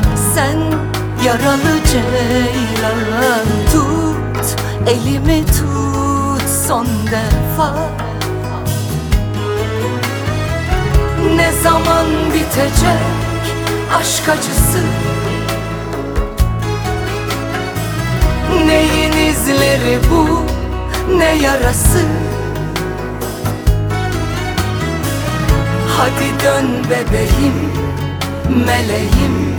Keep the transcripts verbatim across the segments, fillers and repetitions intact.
sen yaralı ceylan. Tut elimi tut son defa. Ne zaman bitecek aşk acısı? Neyin izleri bu, ne yarası? Hadi dön bebeğim, meleğim.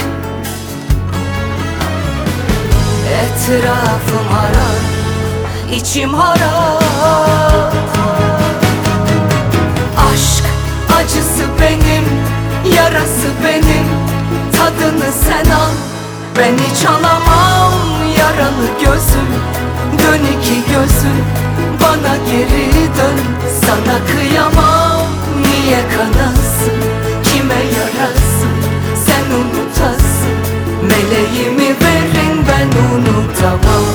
Etrafım harap, içim harap. Aşk acısı benim, yarası benim. Tadını sen al, ben hiç alamam. Yaralı gözüm, dön iki gözüm, bana geri dön. Sana kıyamam, niye kanasın, kime yarasın, sen unutasın. Meleğimi verin, ben unutamam.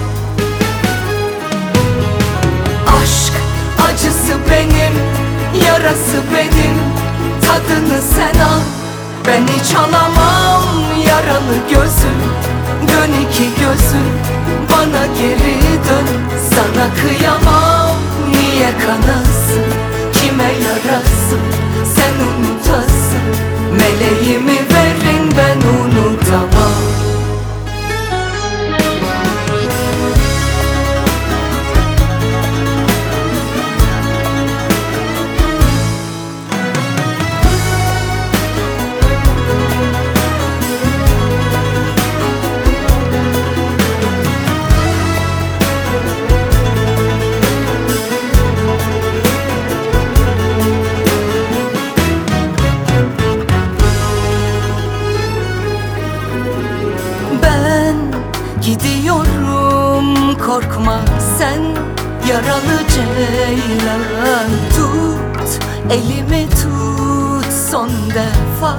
Aşk acısı benim, yarası benim. Tadını sen al, ben hiç alamam. Yaralı gözüm, dön iki gözüm, bana geri dön. Sana kıyamam, niye kanasın, kime yarasın, sen unutasın. Meleğimi verin, ben unutamam. Gidiyorum, korkma sen yaralı ceylan. Tut elimi tut son defa.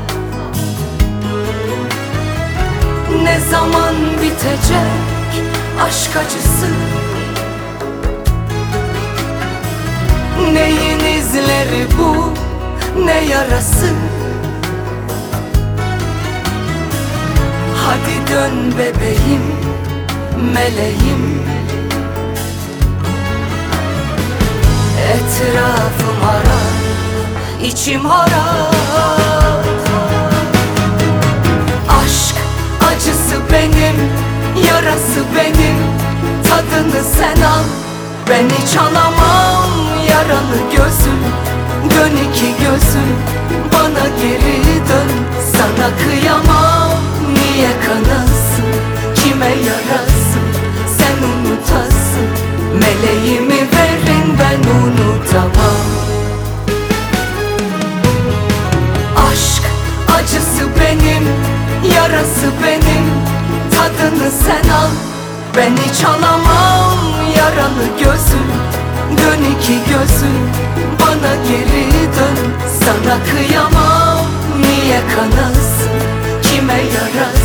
Ne zaman bitecek aşk acısı? Neyin izleri bu, ne yarası? Hadi dön bebeğim, meleğim. Etrafım harap, içim harap. Aşk acısı benim, yarası benim. Tadını sen al, ben hiç alamam. Yaralı gözüm, dön iki gözüm, bana geri dön. Sana kıyamam, niye kanasın, kime yarasın, sen unutasın. Meleğimi verin, ben unutamam. Aşk acısı benim, yarası benim. Tadını sen al, ben hiç alamam. Yaralı gözüm, dön iki gözüm, bana geri dön. Sana kıyamam, niye kanasın, kime yarasın.